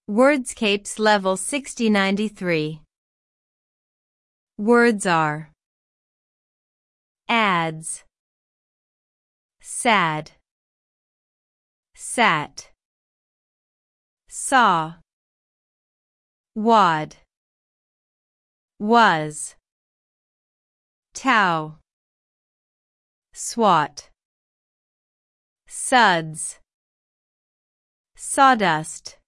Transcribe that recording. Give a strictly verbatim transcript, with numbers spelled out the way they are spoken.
Wordscapes Level sixty ninety-three. Words are ads, sad, sat, saw, wad, was, tow, swat, suds, sawdust.